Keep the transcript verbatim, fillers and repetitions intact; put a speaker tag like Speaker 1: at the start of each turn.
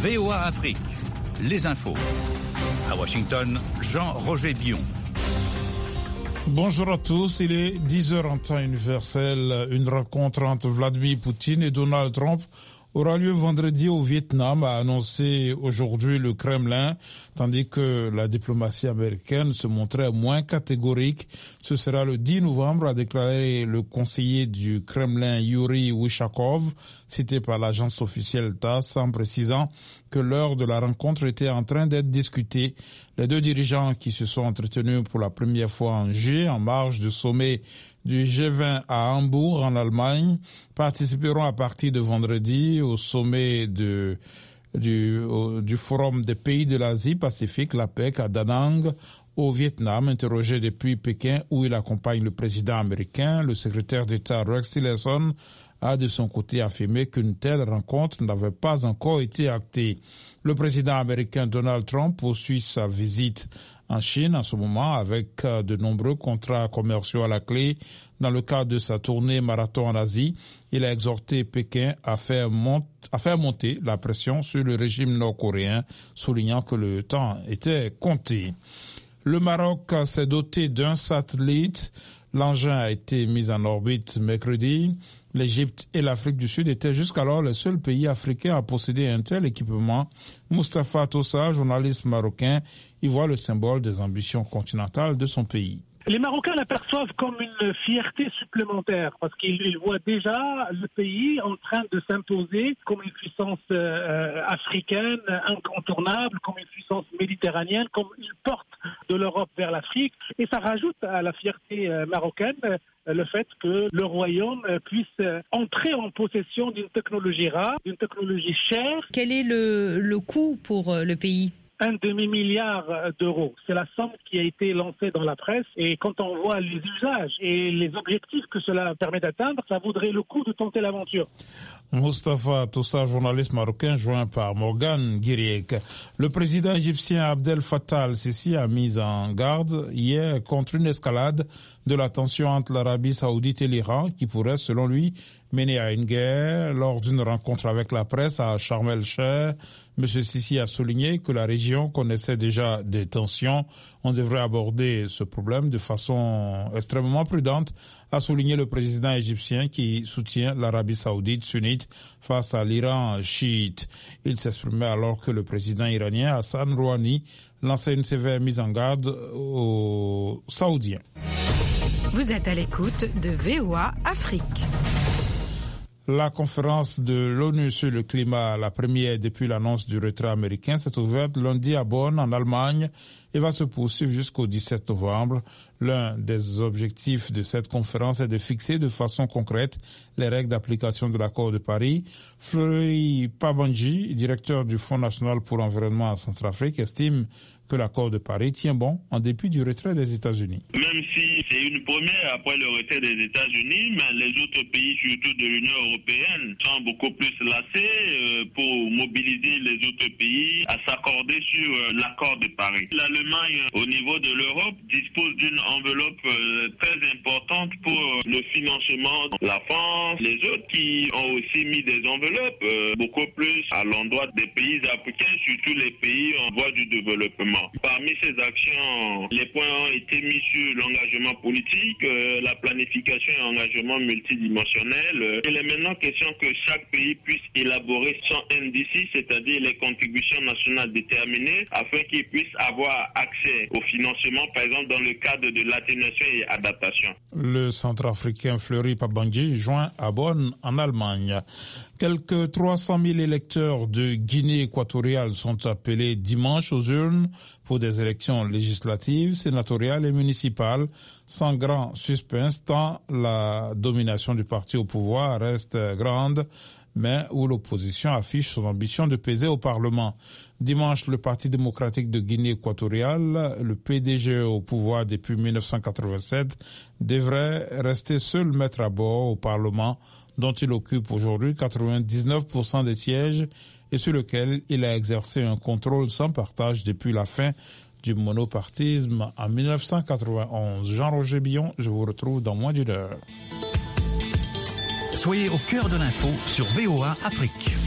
Speaker 1: V O A Afrique, les infos. À Washington, Jean-Roger Bion.
Speaker 2: Bonjour à tous, il est dix heures en temps universel. Une rencontre entre Vladimir Poutine et Donald Trump aura lieu vendredi au Vietnam, a annoncé aujourd'hui le Kremlin, tandis que la diplomatie américaine se montrait moins catégorique. Ce sera le dix novembre, a déclaré le conseiller du Kremlin Yuri Ushakov, cité par l'agence officielle TASS, en précisant que l'heure de la rencontre était en train d'être discutée. Les deux dirigeants qui se sont entretenus pour la première fois en juillet, en marge du sommet du G vingt à Hambourg, en Allemagne, participeront à partir de vendredi au sommet de, du, au, du Forum des pays de l'Asie-Pacifique, l'APEC, à Da Nang, au Vietnam. Interrogé depuis Pékin, où il accompagne le président américain, le secrétaire d'État Rex Tillerson a de son côté affirmé qu'une telle rencontre n'avait pas encore été actée. Le président américain Donald Trump poursuit sa visite en Chine en ce moment avec de nombreux contrats commerciaux à la clé. Dans le cadre de sa tournée marathon en Asie, il a exhorté Pékin à faire, mont- à faire monter la pression sur le régime nord-coréen, soulignant que le temps était compté. Le Maroc s'est doté d'un satellite. L'engin a été mis en orbite mercredi. L'Égypte et l'Afrique du Sud étaient jusqu'alors les seuls pays africains à posséder un tel équipement. Moustapha Tossa, journaliste marocain, y voit le symbole des ambitions continentales de son pays.
Speaker 3: Les Marocains l'aperçoivent comme une fierté supplémentaire parce qu'ils voient déjà le pays en train de s'imposer comme une puissance euh, africaine incontournable, comme une puissance méditerranéenne, comme une porte de l'Europe vers l'Afrique. Et ça rajoute à la fierté euh, marocaine euh, le fait que le royaume euh, puisse euh, entrer en possession d'une technologie rare, d'une technologie chère.
Speaker 4: Quel est le, le coût pour euh, le pays ?
Speaker 3: Un demi-milliard d'euros. C'est la somme qui a été lancée dans la presse. Et quand on voit les usages et les objectifs que cela permet d'atteindre, ça vaudrait le coup de tenter l'aventure.
Speaker 2: Moustapha Tossa, journaliste marocain, joint par Morgan Guiriek. Le président égyptien Abdel Fattah al-Sisi a mis en garde hier contre une escalade de la tension entre l'Arabie saoudite et l'Iran qui pourrait, selon lui, mener à une guerre. Lors d'une rencontre avec la presse à Sharm el-Sheikh, M. Sisi a souligné que la région connaissait déjà des tensions. On devrait aborder ce problème de façon extrêmement prudente, a souligné le président égyptien qui soutient l'Arabie saoudite sunnite face à l'Iran chiite. Il s'exprimait alors que le président iranien Hassan Rouhani lançait une sévère mise en garde aux Saoudiens.
Speaker 5: Vous êtes à l'écoute de V O A Afrique.
Speaker 2: La conférence de l'ONU sur le climat, la première depuis l'annonce du retrait américain, s'est ouverte lundi à Bonn, en Allemagne, et va se poursuivre jusqu'au dix-sept novembre. L'un des objectifs de cette conférence est de fixer de façon concrète les règles d'application de l'accord de Paris. Fleury Pabandji, directeur du Fonds national pour l'environnement en Centrafrique, estime que l'accord de Paris tient bon en dépit du retrait des États-Unis.
Speaker 6: Même si c'est une première après le retrait des États-Unis, mais les autres pays, surtout de l'Union européenne, sont beaucoup plus lassés pour mobiliser les autres pays à s'accorder sur l'accord de Paris. L'Allemagne, au niveau de l'Europe, dispose d'une enveloppe très importante pour le financement. La France, les autres qui ont aussi mis des enveloppes beaucoup plus à l'endroit des pays africains, surtout les pays en voie du développement. Parmi ces actions, les points ont été mis sur l'engagement politique, euh, la planification et engagement multidimensionnel. Il est maintenant question que chaque pays puisse élaborer son N D C, c'est-à-dire les contributions nationales déterminées, afin qu'il puisse avoir accès au financement, par exemple dans le cadre de l'atténuation et adaptation.
Speaker 2: Le centrafricain Fleury Pabandji joint à Bonn, en Allemagne. Quelques trois cent mille électeurs de Guinée équatoriale sont appelés dimanche aux urnes pour des élections législatives, sénatoriales et municipales, sans grand suspense tant la domination du parti au pouvoir reste grande, mais où l'opposition affiche son ambition de peser au Parlement. Dimanche, le Parti démocratique de Guinée équatoriale, le P D G au pouvoir depuis mille neuf cent quatre-vingt-sept, devrait rester seul maître à bord au Parlement, dont il occupe aujourd'hui quatre-vingt-dix-neuf pour cent des sièges et sur lequel il a exercé un contrôle sans partage depuis la fin du monopartisme en mille neuf cent quatre-vingt-onze. Jean-Roger Bion, je vous retrouve dans moins d'une heure.
Speaker 1: Soyez au cœur de l'info sur V O A Afrique.